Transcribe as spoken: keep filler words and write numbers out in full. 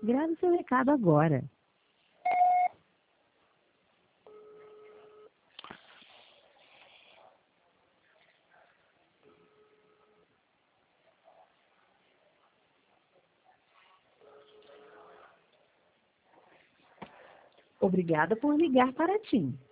Grave seu recado agora. Obrigada por ligar para a TIM.